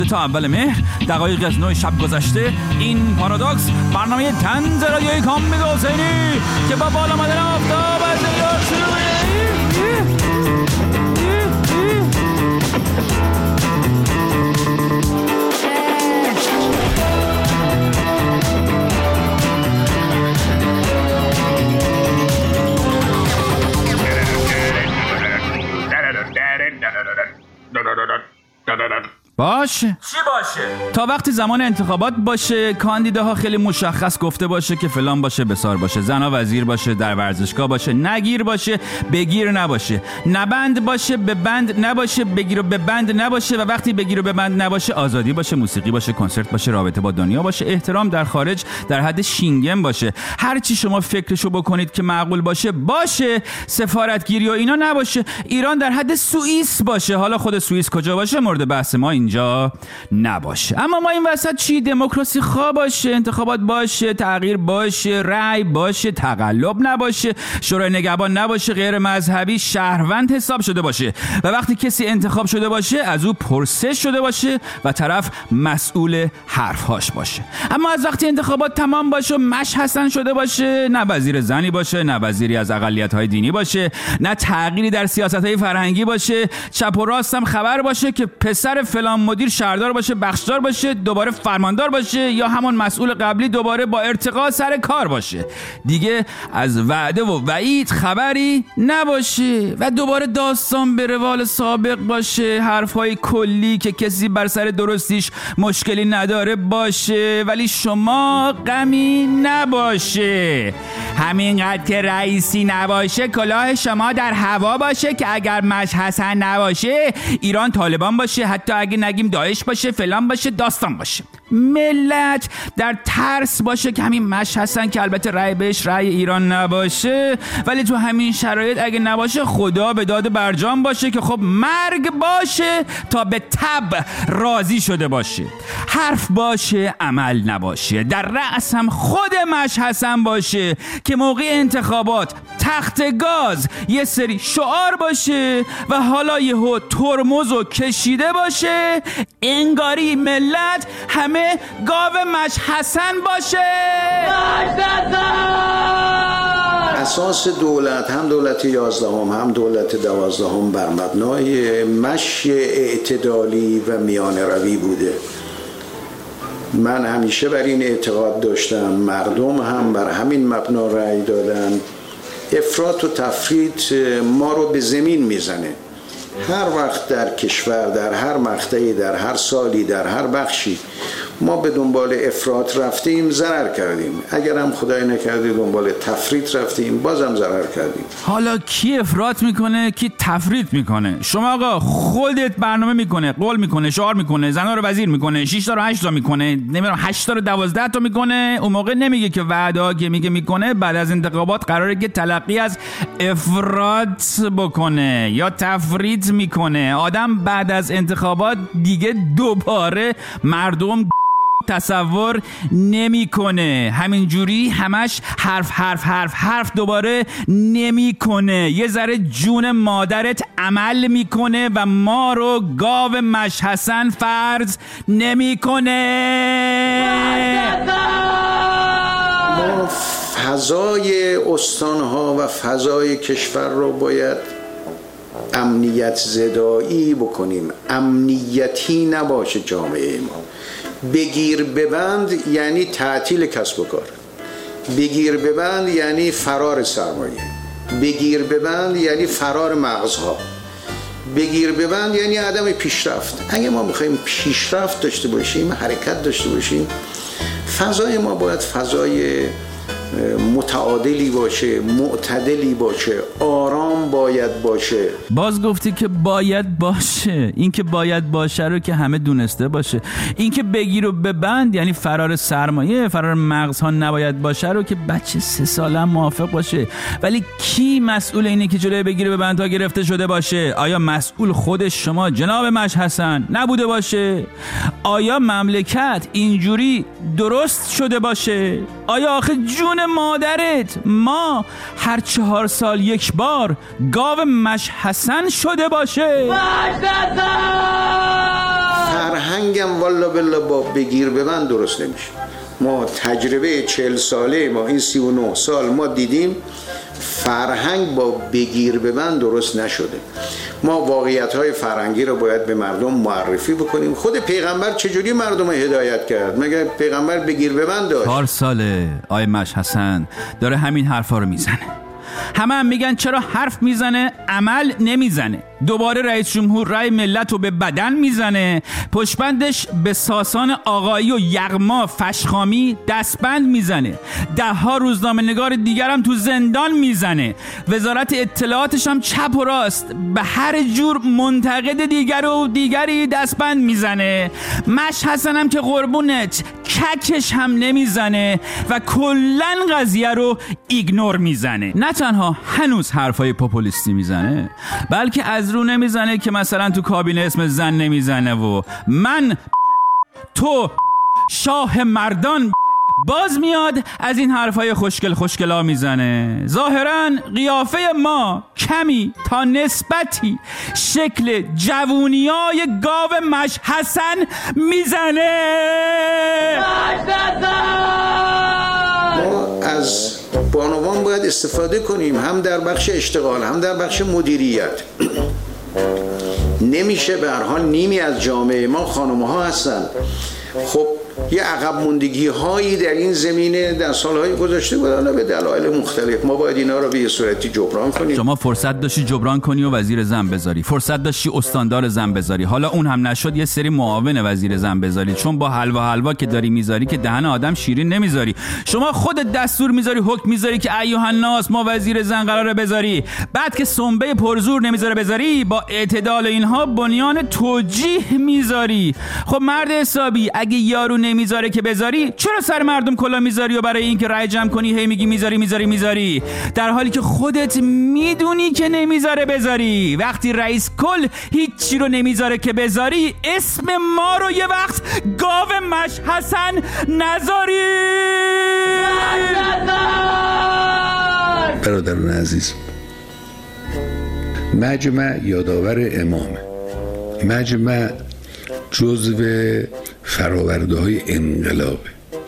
تا اول مهر دقایق از 9 شب گذشته این پارادوکس برنامه طنز رادیوی کامبیز حسینی که با بالا آمدن آفتاب از ایران شروع باشه. چی باشه؟ تا وقتی زمان انتخابات باشه کاندیداها خیلی مشخص گفته باشه که فلان باشه بسار باشه، زنا وزیر باشه، در ورزشگاه باشه، نگیر باشه بگیر نباشه، نبند باشه به بند نباشه، بگیر و به بند نباشه و وقتی بگیر و به بند نباشه آزادی باشه، موسیقی باشه، کنسرت باشه، رابطه با دنیا باشه، احترام در خارج در حد شینگن باشه. هر چی شما فکرشو بکنید که معقول باشه باشه. سفارتگیری و اینا نباشه. ایران در حد سوئیس باشه. حالا خود سوئیس کجا باشه مورد بحث ما اینجا نباشه. اما ما این وسط چی؟ دموکراسی خواه باشه، انتخابات باشه، تغییر باشه، رأی باشه، تقلب نباشه، شورای نگهبان نباشه، غیر مذهبی شهروند حساب شده باشه و وقتی کسی انتخاب شده باشه از او پرسش شده باشه و طرف مسئول حرفهاش باشه. اما از وقتی انتخابات تمام باشه و مش حسن شده باشه، نه وزیر زنی باشه، نه وزیری از اقلیت‌های دینی باشه، نه تغییری در سیاست‌های فرهنگی باشه، چپ و راست هم خبر باشه که پسر فلان مدیر شهردار باشه، بخشدار باشه، دوباره فرماندار باشه یا همون مسئول قبلی دوباره با ارتقا سر کار باشه. دیگه از وعده و وعید خبری نباشه و دوباره داستان به روال سابق باشه، حرفهای کلی که کسی بر سر درستیش مشکلی نداره باشه ولی شما غمی نباشه. همینقدر که رئیسی نباشه کلاه شما در هوا باشه که اگر مش حسن نباشه ایران طالبان باشه، حتی اگه نگیم داعش باشه، فلان باشه، داستان باشه. ملت در ترس باشه که همین مش حسن که البته رأی بهش رأی ایران نباشه ولی تو همین شرایط اگه نباشه خدا به داد برجام باشه که خب مرگ باشه تا به تب راضی شده باشه. حرف باشه عمل نباشه. در رأس هم خود مش حسن باشه که موقع انتخابات تخت گاز یه سری شعار باشه و حالا یهو ترمزو کشیده باشه انگاری ملت همه گاو مش حسن باشه. اساس دولت هم دولت 11 هم دولت 12 بر مبنای مشی اعتدالی و میانه روی بوده. من همیشه بر این اعتقاد داشتم، مردم هم بر همین مبنا رأی دادن. افراط و تفریط ما رو به زمین میزنه. هر وقت در کشور، در هر مقطعی، در هر سالی، در هر بخشی ما به دنبال افراط رفتیم ضرر کردیم. اگر هم خدای نکرده دنبال تفریط رفتیم بازم ضرر کردیم. حالا کی افراط میکنه کی تفریط میکنه؟ شما آقا خودت برنامه میکنه، قول میکنه، شعار میکنه، زنا رو وزیر میکنه، 6 تا رو 8 تا میکنه، نمیدونم 8 تا رو 12 تا میکنه. اون موقع نمیگه که وعده که میکنه بعد از انتخابات قراره که تلقی از افراط بکنه یا تفریط میکنه. آدم بعد از انتخابات دیگه دوباره مردم تصور نمیکنه. همینجوری همش حرف دوباره نمیکنه. یه ذره جون مادرت عمل میکنه و ما رو گاو مش حسن فرض نمیکنه. ما فضای استانها و فضای کشور رو باید امنیت زدایی بکنیم، امنیتی نباشه جامعه ما. بگیر ببند یعنی تعطیل کسب و کار، بگیر ببند یعنی فرار سرمایه، بگیر ببند یعنی فرار مغزها، بگیر ببند یعنی عدم پیشرفت. اگه ما میخوایم پیشرفت داشته باشیم، حرکت داشته باشیم، فضای ما باید فضای متعادلی باشه، معتدلی باشه، آرام باید باشه. باز گفتی که باید باشه. این که باید باشه رو که همه دونسته باشه. این که بگیر و ببند یعنی فرار سرمایه، فرار مغزها نباید باشه رو که بچه 3 ساله موافق باشه. ولی کی مسئول اینه که جلوی بگیر و ببند ها گرفته شده باشه؟ آیا مسئول خود شما جناب مش حسن نبوده باشه؟ آیا مملکت اینجوری درست شده باشه؟ آیا آخه جون مادرت ما هر 4 سال یک بار گاو مش حسن شده باشه؟ فرهنگم والا بالله با بگیر ببند درست نمیشه. ما تجربه 40 ساله ما این 39 سال ما دیدیم فرهنگ با بگیر ببند درست نشده. ما واقعیت‌های فرهنگی رو باید به مردم معرفی بکنیم. خود پیغمبر چجوری مردم رو هدایت کرد؟ مگه پیغمبر بگیر ببند داشت؟ 4 ساله آقای مش حسن داره همین حرفا رو میزنه. همه میگن چرا حرف میزنه عمل نمیزنه. دوباره رئیس جمهور رای ملت رو به بدن میزنه، پشبندش به ساسان آقایی و یغما فشخامی دستبند میزنه، 10 روزنامه نگار دیگرم تو زندان میزنه، وزارت اطلاعاتش هم چپ و راست به هر جور منتقد دیگر و دیگری دستبند میزنه. مش حسن هم که قربونت ککش هم نمیزنه و کلن قضیه رو ایگنور میزنه. نه تنها هنوز حرفای پوپولیستی میزنه، بلکه از رو نمیزنه که مثلا تو کابینه اسم زن نمیزنه و من تو شاه مردان باز میاد از این حرفای خوشگلا میزنه. ظاهرا قیافه ما کمی تا نسبتی شکل جوونیای گاو مش حسن میزنه. ما از بانوان باید استفاده کنیم، هم در بخش اشتغال هم در بخش مدیریت. نمیشه به هر حال نیمی از جامعه ما خانم‌ها هستن. خب یه عقب موندگی هایی در این زمینه در سالهای گذشته بود، حالا به دلایل مختلف ما باید اینا رو به یه صورتی جبران کنیم. شما فرصت داشتی جبران کنی و وزیر زن بذاری، فرصت داشتی استاندار زن بذاری، حالا اون هم نشد یه سری معاون وزیر زن بذاری، چون با حلوا که داری میذاری که دهن آدم شیرین نمیذاری. شما خودت دستور میذاری، حکم میذاری که ایها الناس ما وزیر زن قراره بذاری، بعد که سنبه پرزور نمیذاره بذاری با اعتدال اینها بنیان توجیه میذاری. خب مرد حسابی اگه یارو نمیذاره که بذاری، چرا سر مردم کلا میذاری و برای اینکه رای جمع کنی هی میگی میذاری در حالی که خودت میدونی که نمیذاره بذاری. وقتی رئیس کل هیچی رو نمیذاره که بذاری، اسم ما رو یه وقت گاو مش حسن نذاری. برادران عزیز، مجمع یادآور امامه. مجمع جزو فرآورده‌های انقلابه.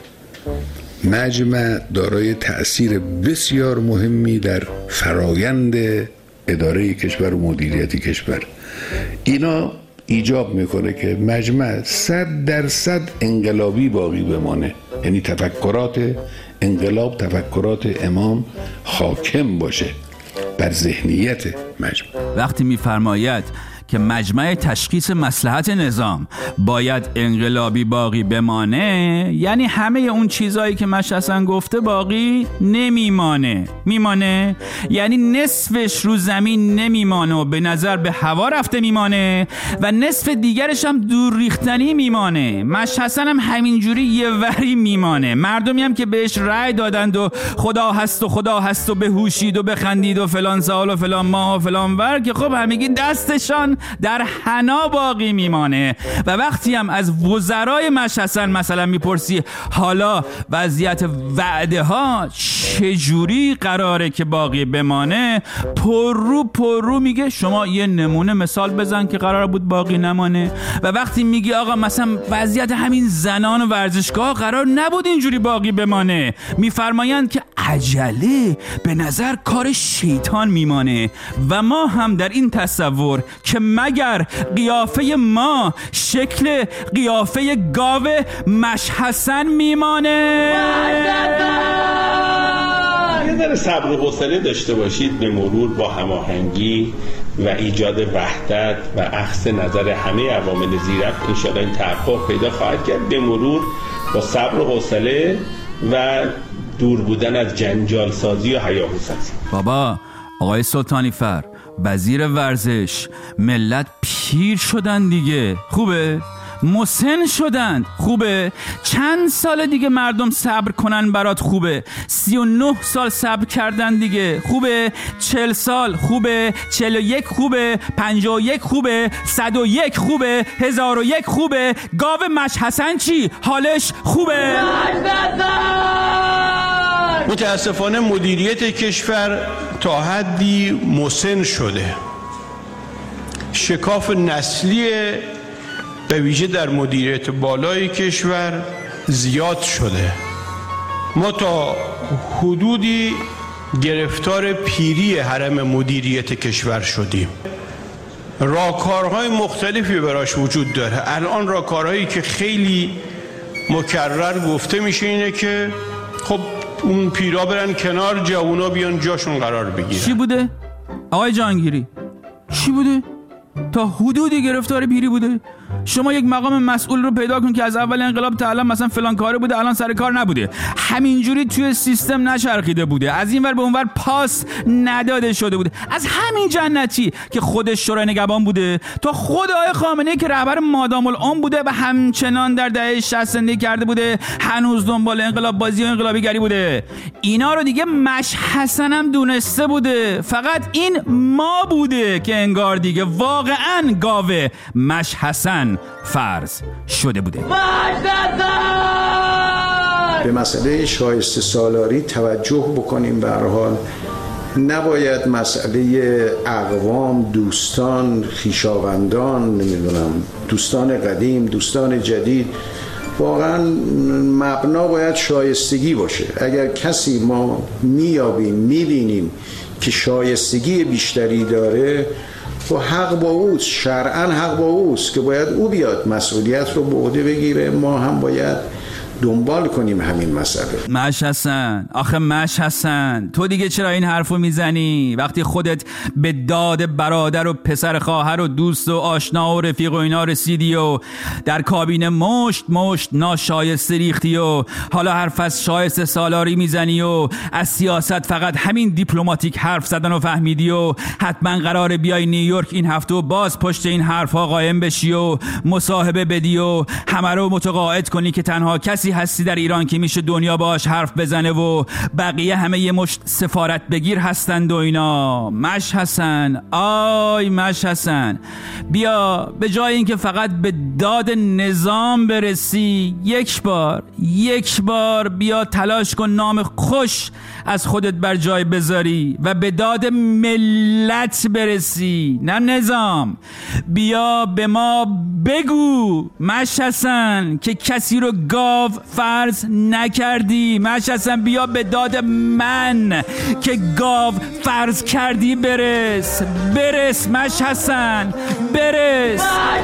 مجمع دارای تأثیر بسیار مهمی در فرایند اداره کشور و مدیریت کشور. اینا ایجاب میکنه که مجمع 100% انقلابی باقی بمانه، یعنی تفکرات انقلاب، تفکرات امام حاکم باشه بر ذهنیت مجمع. وقتی میفرماید که مجمع تشخیص مصلحت نظام باید انقلابی باقی بمانه، یعنی همه اون چیزایی که مش حسن گفته باقی میمانه، یعنی نصفش رو زمین نمیمانه و به نظر به هوا رفته میمانه و نصف دیگرش هم دور ریختنی میمانه. مش حسن هم همینجوری یه وری میمانه. مردمی هم که بهش رأی دادند و خدا هست و بهوشید و بخندید و فلان سال و فلان ماه و فلان ور، که خب همگی دستشان در حنا باقی میمانه. و وقتی هم از وزرای مش حسن مثلا میپرسی حالا وضعیت وعده ها چجوری قراره که باقی بمانه، پررو میگه شما یه نمونه مثال بزن که قرار بود باقی نمانه. و وقتی میگی آقا مثلا وضعیت همین زنان و ورزشگاه قرار نبود اینجوری باقی بمانه، میفرمایند که عجله به نظر کار شیطان میمانه. و ما هم در این تصور که مگر قیافه ما شکل قیافه گاو مش حسن میمانه. یه ذره صبر و حوصله داشته باشید، به مرور با هماهنگی و ایجاد وحدت و اخذ نظر همه عوامل زیرک انشاءالله این تحقق پیدا خواهد کرد. به مرور با صبر و حوصله و دور بودن از جنجال سازی و هیاهوسازی. بابا آقای سلطانی فر، وزیر ورزش، ملت پیر شدن دیگه، خوبه؟ مسن شدن، خوبه؟ چند سال دیگه مردم صبر کنن برات، خوبه؟ 39 سال صبر کردن دیگه، خوبه؟ 40 سال خوبه؟ 41 خوبه؟ 51 خوبه؟ 101 خوبه؟ 1001 خوبه؟ گاو مش حسن چی؟ حالش خوبه؟ متاسفانه مدیریت کشور تا حدی مسن شده. شکاف نسلی به ویژه در مدیریت بالای کشور زیاد شده. ما تا حدودی گرفتار پیری هرم مدیریت کشور شدیم. راهکارهای مختلفی براش وجود داره. الان راهکارهایی که خیلی مکرر گفته میشه اینه که خب اون پیرا برن کنار، جوونا بیان جاشون قرار بگیرن. چی بوده؟ آقای جهانگیری چی بوده؟ تا حدودی گرفتار پیری بوده؟ شما یک مقام مسئول رو پیدا کن که از اول انقلاب تا الان مثلا فلان کاره بوده، الان سر کار نبوده، همینجوری توی سیستم نچرخیده بوده، از این ور به اون ور پاس نداده شده بوده، از همین جنتی که خودش شورای نگهبان بوده تا خود آقای خامنه‌ای که رهبر مادام العمر بوده و همچنان در دهه 60 زندگی کرده بوده، هنوز دنبال انقلاب بازی و انقلابی گری بوده. اینا رو دیگه مشحسن هم دونسته بوده، فقط این ما بوده که انگار دیگه واقعاً گاوه مشحسن فرض شده بوده. به مسئله شایسته سالاری توجه بکنیم. به هر حال نباید مسئله اقوام، دوستان، خویشاوندان، نمیدونم دوستان قدیم، دوستان جدید، واقعا مبنا باید شایستگی باشه. اگر کسی ما میابیم میبینیم که شایستگی بیشتری داره و حق با اوست، شرعاً حق با اوست که باید او بیاد مسئولیت رو به عهده بگیره، ما هم باید دنبال کنیم همین مسئله. مشحسن، آخه مشحسن تو دیگه چرا این حرفو میزنی وقتی خودت به داد برادر و پسر خواهر و دوست و آشنا و رفیق و اینا رسیدی و در کابینه مشت ناشایسته ریختی و حالا حرف از شایسته سالاری میزنی و از سیاست فقط همین دیپلماتیک حرف زدن و فهمیدی و حتما قراره بیای نیویورک این هفته و باز پشت این حرفها قائم بشی و مصاحبه بدی و همه رو متقاعد کنی که تنها کسی هستی در ایران که میشه دنیا باش حرف بزنه و بقیه همه یه مشت سفارت بگیر هستند و اینا. مشحسن، آی مشحسن، بیا به جای اینکه فقط به داد نظام برسی یک بار بیا تلاش کن نام خوش از خودت بر جای بذاری و به داد ملت برسی، نه نظام. بیا به ما بگو مشحسن که کسی رو گاو فرض نکردی. مشحسن بیا به داد من که گاو فرض کردی برس مشحسن، برس.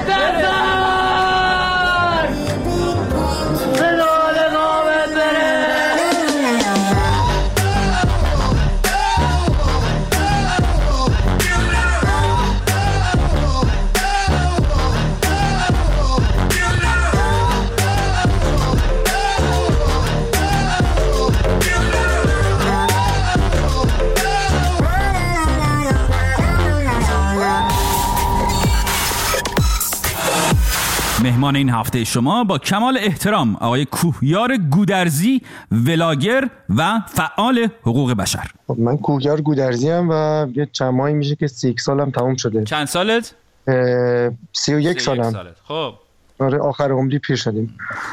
مهمان این هفته شما با کمال احترام آقای کوهیار گودرزی، ولاگر و فعال حقوق بشر. من کوهیار گودرزی ام و یه چند ماهی میشه که 31 سالم تموم شده. چند سالت؟ 31 سالم. خب آره آخر عمری پیر شدیم.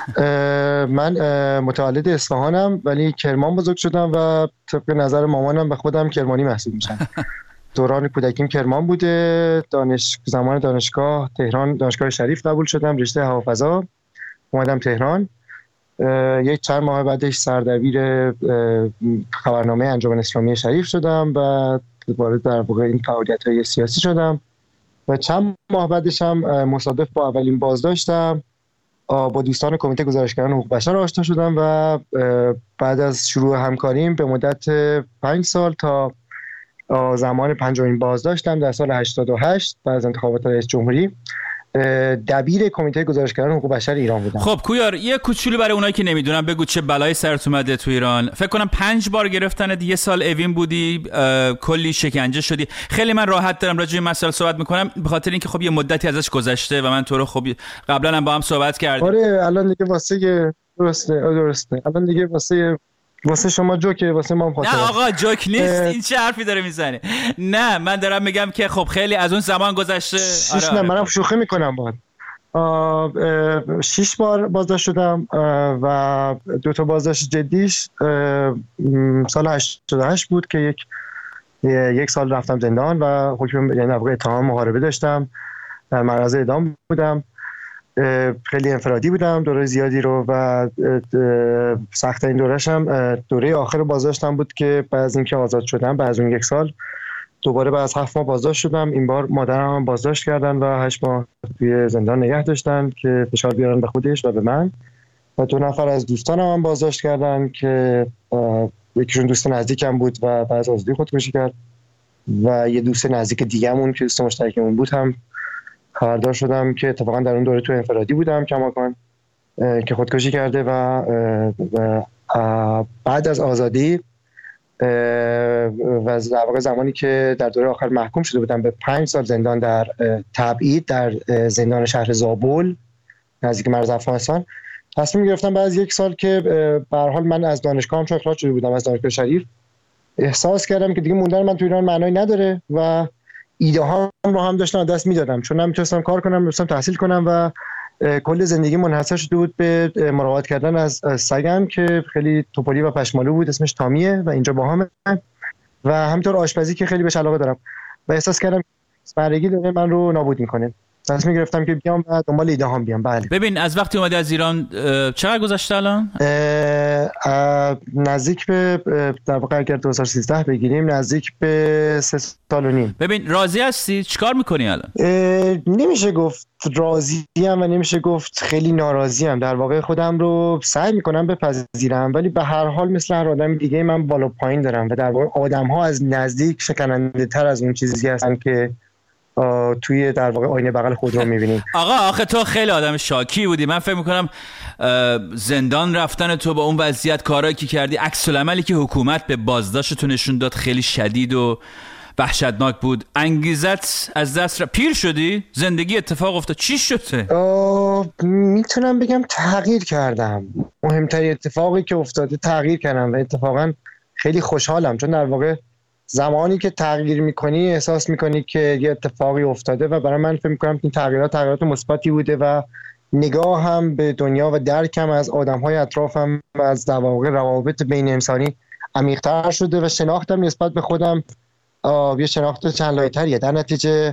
من متولد اصفهانم ولی کرمان بزرگ شدم و طبق نظر مامانم به خودم کرمانی محسوب میشم. دوران کودکیم کرمان بوده. زمان دانشگاه تهران، دانشگاه شریف قبول شدم، رشته هوافضا. اومدم تهران. یک چند ماه بعدش سردبیر خبرنامه انجمن اسلامی شریف شدم و وارد در واقع این فعالیت‌های سیاسی شدم و چند ماه بعدش هم مصادف با اولین بازداشتم با دوستان کمیته گزارشگران حقوق بشر آشنا شدم و بعد از شروع همکاریم به مدت 5 سال تا زمان پنجمین بازداشتم در سال 88 بعد از انتخابات رئیس جمهوری دبیر کمیته گزارشگران حقوق بشر ایران بودم. خب کویار یه کوچولو برای اونایی که نمیدونن بگو چه بلایی سرت اومده تو ایران. فکر کنم 5 بار گرفتنت، یه سال اوین بودی، کلی شکنجه شدی. خیلی من راحت دارم راجع به این مسئله صحبت میکنم به خاطر اینکه خب یه مدتی ازش گذشته و من تو رو خب قبلا هم با هم صحبت کردیم. آره الان دیگه واسه درسته الان دیگه واسه شما جوکه، واسه ما هم خاطره. نه آقا جوک نیست. این چه حرفی داره میزنی؟ نه من دارم میگم که خب خیلی از اون زمان گذشته. نه منم شوخی میکنم باهات. 6 بار بازداشت شدم و 2 تا بازداشت جدیش سال 88 بود که یک سال رفتم زندان و حکم یعنی واقعا اتهام محاربه داشتم، در معرض اعدام بودم خیلی انفرادی بودم دوره زیادی رو و سخت این دورش هم دوره آخر بازداشتم بود که بعد از اینکه آزاد شدم بعد از اون 1 سال دوباره بعد از 7 ماه بازداشت شدم. این بار مادرم هم بازداشت کردن و 8 ماه توی زندان نگه داشتن که فشار بیارن به خودش و به من، و 2 نفر از دوستانم هم بازداشت کردن که یکیشون دوست نزدیکم بود و بعد از آزادی خودکشی کرد و یه دوست نزدیک دیگه‌مون که دوست مشترکمون بود هم خبردار شدم که اتفاقا در اون دوره تو انفرادی بودم کماکان که خودکشی کرده و بعد از آزادی و در واقع زمانی که در دوره آخر محکوم شده بودم به 5 سال زندان در تبعید در زندان شهر زابل نزدیک مرز افغانستان، تصمیم گرفتم بعد از 1 سال که به هر حال من از دانشگاهم چون اخراج شده بودم از دانشگاه شریف، احساس کردم که دیگه موندن من تو ایران معنایی نداره و ایده ها رو هم داشتم دست میدادم چون نمیتونستم کار کنم، نمیتونستم تحصیل کنم و کل زندگی منحصر شده بود به مراقبت کردن از سگم که خیلی توپلی و پشمالو بود، اسمش تامیه و اینجا باهامه، و همینطور آشپزی که خیلی بهش علاقه دارم و احساس کردم مرگی داره من رو نابود میکنه. تصمیم گرفتم که بیام و دنبال ایده هام بیام. بله. ببین از وقتی اومدی از ایران چقدر گذشته الان؟ نزدیک به در واقع اگر 2013 بگیریم نزدیک به 3 سال و نیم. ببین راضی هستی؟ چیکار میکنی الان؟ نمیشه گفت راضیم و نمیشه گفت خیلی ناراضیم. در واقع خودم رو سعی میکنم بپذیرم ولی به هر حال مثل هر آدم دیگه من بالا پایین دارم و در واقع آدم‌ها از نزدیک شکننده تر از اون چیزی هستن که توی در واقع آینه بغل خود رو می‌بینیم. آقا آخه تو خیلی آدم شاکی بودی. من فکر می‌کنم زندان رفتن تو با اون وضعیت کارایی که کردی، عکس العملی که حکومت به بازداشتتون نشون داد خیلی شدید و وحشتناک بود. انگیزت از دست پیر شدی؟ زندگی اتفاق افتاد، چی شده؟ میتونم بگم تغییر کردم. مهمترین اتفاقی که افتاده تغییر کردم و اتفاقا خیلی خوشحالم چون در واقع زمانی که تغییر میکنی احساس میکنی که یه اتفاقی افتاده و برای من فکر میکنم این تغییرات مثبتی بوده و نگاه هم به دنیا و درکم از آدم‌های اطرافم و از در واقع روابط بین انسانی عمیق‌تر شده و شناختم نسبت به خودم یه شناخت چند لایه‌تریه. در نتیجه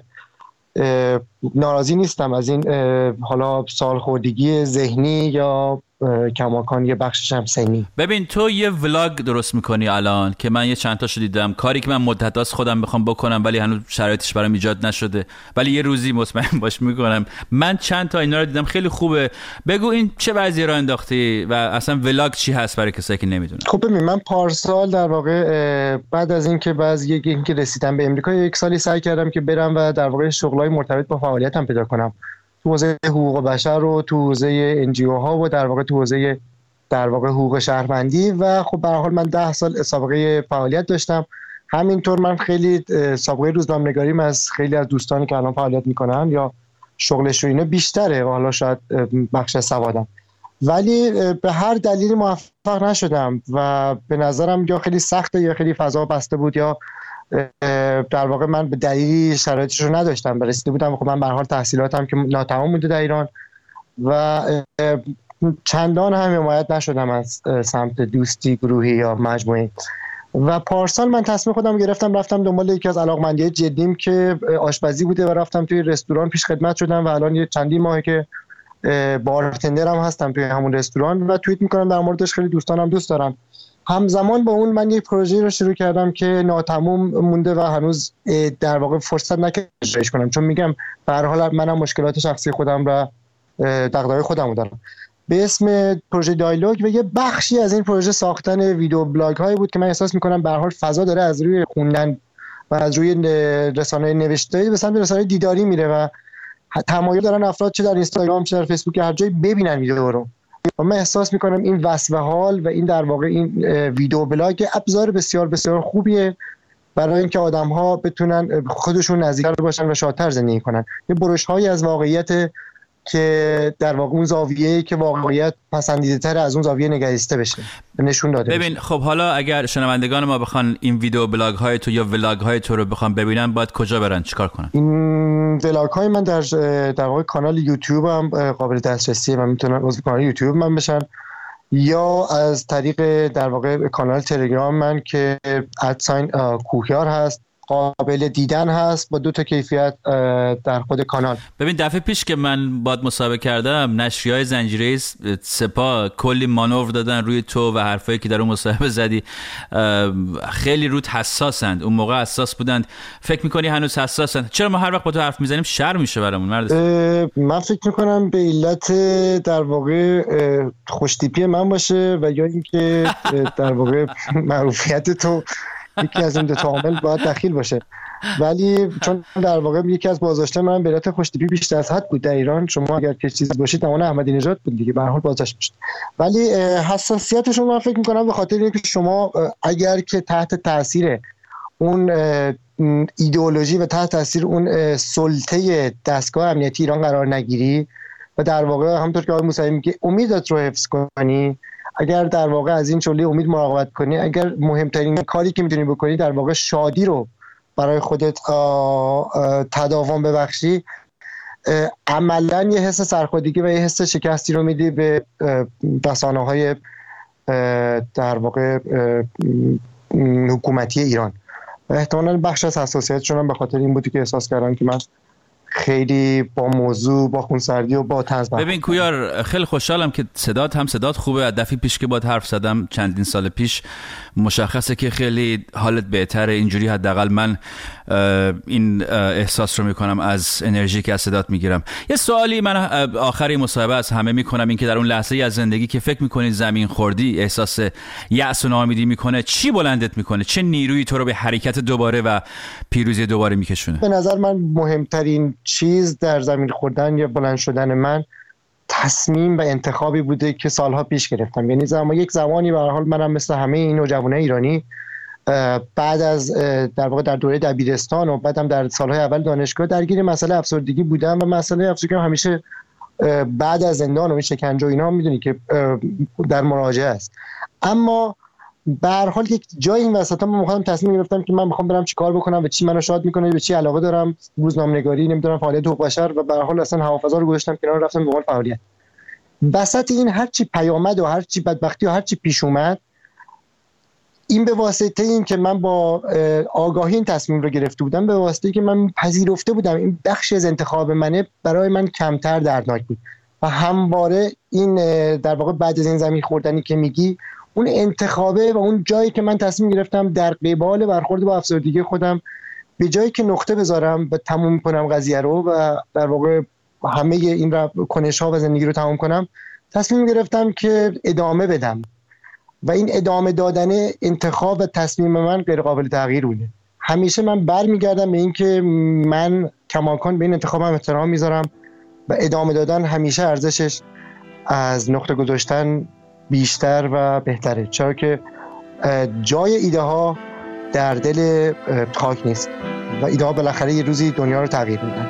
ناراضی نیستم از این حالا سالخوردگی ذهنی یا کماکان یه بخشش هم سنی. ببین تو یه ولاگ درست میکنی الان که من یه چند تاشو دیدم، کاری که من مدت‌هاست خودم بخوام بکنم ولی هنوز شرایطش برام ایجاد نشده، ولی یه روزی مطمئن باش میکنم. من چند تا اینا رو دیدم، خیلی خوبه. بگو این چه وضعی راه انداختی و اصلا ولاگ چی هست برای کسایی که نمیدونن؟ خب ببین من پارسال در واقع بعد از اینکه اینکه رسیدم به امریکا 1 سالی سعی کردم که برم و در واقع شغلای مرتبط با فعالیتم پیدا کنم تو حوزه حقوق بشر و تو حوزه NGO ها و در واقع تو حوزه در واقع حقوق شهروندی و خب به هر حال من 10 سال سابقه فعالیت داشتم. همینطور من خیلی سابقه روزنامه‌نگاریم از خیلی از دوستانی که الان فعالیت میکنن یا شغلش رو اینا بیشتره و حالا شاید بخش سوادم، ولی به هر دلیلی موفق نشدم و به نظرم یا خیلی سخته یا خیلی فضا بسته بود یا در واقع من به دلیلی شرایطش رو نداشتم و رسیده بودم. خب من به هر حال تحصیلاتم که ناتمام بوده در ایران و چندان هم حمایت نشدم از سمت دوستی گروهی یا مجموعی و پارسال من تصمیم خودم گرفتم رفتم دنبال یکی از علاقمندی‌های جدیم که آشپزی بوده و رفتم توی رستوران پیش خدمت شدم و الان یه چندین ماهه که بارتندرم هستم توی همون رستوران و توییت میکنم در موردش، خیلی دوستانم دوست دارم. همزمان با اون من یک پروژه رو شروع کردم که ناتمام مونده و هنوز در واقع فرصت نکردم اجراش کنم چون میگم به هر حال منم مشکلات شخصی خودم و دغدغه‌های خودم دارم. به اسم پروژه دایلوگ و یه بخشی از این پروژه ساختن ویدیو بلاگ هایی بود که من احساس میکنم به هر حال فضا داره از روی خوندن و از روی رسانه نوشتاری به سمت رسانه دیداری میره و تمایل دارن افراد چه در اینستاگرام چه در فیسبوک هر جایی ببینن ویدیو رو و من احساس میکنم این وصف حال و این در واقع این ویدیو بلاگ ابزار بسیار بسیار خوبیه برای اینکه آدم‌ها بتونن خودشون نزدیک‌تر باشن و شادتر زندگی کنن. یه برش‌هایی از واقعیت که در واقع اون زاویه‌ای که واقعیت پسندیده‌تر از اون زاویه نگهسته بشه نشون داده بشه. ببین خب حالا اگر شنوندگان ما بخوان این ویدیو بلاگ های تو یا ولاگ های تو رو بخوان ببینن باید کجا برن، چیکار کنن؟ این ولاگ های من در واقع کانال یوتیوب هم قابل دسترسیه، من میتونن عضو کانال یوتیوب من بشن یا از طریق در واقع کانال تلگرام من که @کوهیار هست قابل دیدن هست با 2 تا کیفیت در خود کانال. ببین دفعه پیش که من باهات مسابقه کردم نشریه‌های زنجیره سپاه کلی مانور دادن روی تو و حرفایی که در اون مصاحبه زدی خیلی روت حساسند. اون موقع حساس بودند. فکر می‌کنی هنوز حساسند؟ چرا ما هر وقت با تو حرف میزنیم شرم میشه برامون مرد؟ من فکر می‌کنم به علت در واقع خوشتیپی من باشه و یا اینکه در واقع معروفیت تو یکی از این 2 تا عامل باید دخیل باشه. ولی چون در واقع یکی از بازداشته من به علت خوشتیپی بیشتر از حد بود در ایران، شما اگر که چیزی باشید زمان احمدی نژاد بود دیگه، به هر حال بازداشت میشد. ولی حساسیتشون من فکر می‌کنم به خاطر اینکه شما اگر که تحت تاثیر اون ایدئولوژی و تحت تاثیر اون سلطه دستگاه امنیتی ایران قرار نگیری و در واقع همونطور که آقای موسوی میگه امیدت رو حفظ کنی، اگر در واقع از این شعله امید مراقبت کنی، اگر مهمترین کاری که میتونی بکنی در واقع شادی رو برای خودت تداوم ببخشی، عملا یه حس سرخودگی و یه حس شکستی رو میدی به رسانه‌های در واقع حکومتی ایران و احتمالاً بخش از حساسیتشون هم به خاطر این بودی که احساس کردن که من خیلی با موضوع با خونسردی و با طنز. ببین کویار خیلی خوشحالم که صدات خوبه. از دفعه پیش که باهات حرف زدم چندین سال پیش مشخصه که خیلی حالت بهتره. اینجوری حداقل من این احساس رو میکنم از انرژی که از صدات میگیرم. یه سوالی من آخری مصاحبه از همه میکنم، این که در اون لحظه از زندگی که فکر میکنی زمین خوردی، احساس یأس و ناامیدی میکنه، چی بلندت میکنه؟ چه نیرویی تو رو به حرکت دوباره و پیروزی دوباره میکشونه؟ به نظر من مهمترین چیز در زمین خوردن یا بلند شدن من تصمیم و انتخابی بوده که سالها پیش گرفتم. یعنی یک زمانی به هر حال منم مثل همه این نوجوانای ایرانی بعد از در واقع در دوره دبیرستان و بعدم در سالهای اول دانشگاه درگیر مسئله افسردگی بودم و مسئله افسردگی همیشه بعد از زندان و این شکنجه و اینا میدونی که در مراجعه است. اما به هر حال یک جای این وسطا من می‌خوام تصمیم گرفتم که من می‌خوام برم چیکار بکنم و چی منو شاد می‌کنه، به چی علاقه دارم، روزنامه‌نگاری، نمی‌دونم فعالیت حقوق بشر و به هر حال اصلا هوافضا رو گذاشتم کنار، رفتم دنبال فعالیت. وسط این هر چی پیامد و هر چی بدبختی و هر چی پیش اومد، این به واسطه این که من با آگاهی این تصمیم رو گرفته بودم، به واسطه که من پذیرفته بودم این بخشی از انتخاب منه، برای من کمتر دردناک بود و همواره این در واقع بعد از این زمین خوردنی که میگی، اون انتخابه و اون جایی که من تصمیم گرفتم در قبال برخورد با افسردگی خودم به جایی که نقطه بذارم و تموم کنم قضیه رو و در واقع همه این کنش‌ها و زندگی رو تموم کنم، تصمیم گرفتم که ادامه بدم و این ادامه دادن انتخاب و تصمیم من غیر قابل تغییر بوده. همیشه من برمیگردم به این که من کماکان به این انتخابم احترام میذارم و ادامه دادن همیشه ارزشش از نقطه گذاشتن بیشتر و بهتره، چرا که جای ایده ها در دل خاک نیست و ایده ها بالاخره یه روزی دنیا رو تغییر میدن.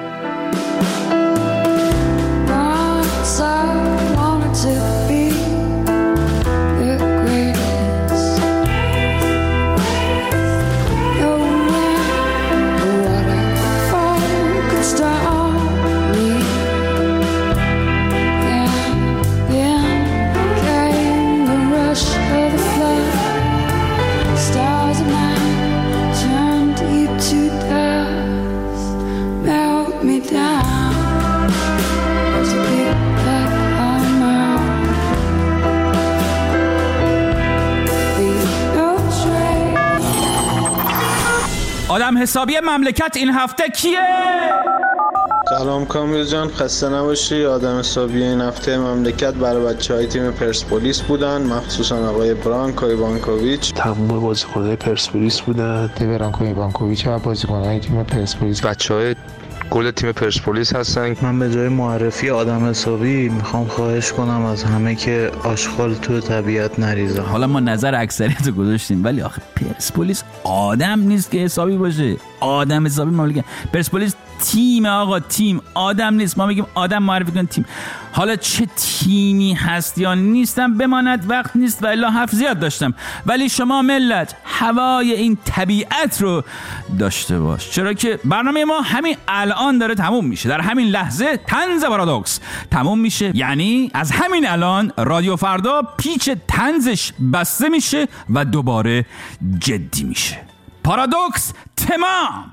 آدم حسابی مملکت این هفته کیه؟ سلام کامیل جان، خسته نباشی. آدم حسابی این هفته مملکت برای بچه‌های تیم پرسپولیس بودن، مخصوصا آقای برانکو ایوانکوویچ. تمام بازیکن‌های پرسپولیس بودن. برانکو ایوانکوویچ و بازیکن‌های تیم پرسپولیس، بچه‌های گل تیم پرسپولیس هستن. من به جای معرفی آدم حسابی میخوام خواهش کنم از همه که آشغال تو طبیعت نریزه. حالا ما نظر اکثریت رو گذاشتیم، ولی آخه پرسپولیس آدم نیست که حسابی باشه. آدم حسابی مملکت. پرسپولیس تیم آقا، تیم، آدم نیست. ما میگیم آدم معرفی کن تیم. حالا چه تیمی هست یا نیستم بماند، وقت نیست و الا حرف زیاد داشتم. ولی شما ملت هوای این طبیعت رو داشته باش، چرا که برنامه ما همین الان داره تموم میشه. در همین لحظه طنز پارادوکس تموم میشه، یعنی از همین الان رادیو فردا پیچ طنزش بسته میشه و دوباره جدی میشه. پارادوکس تمام.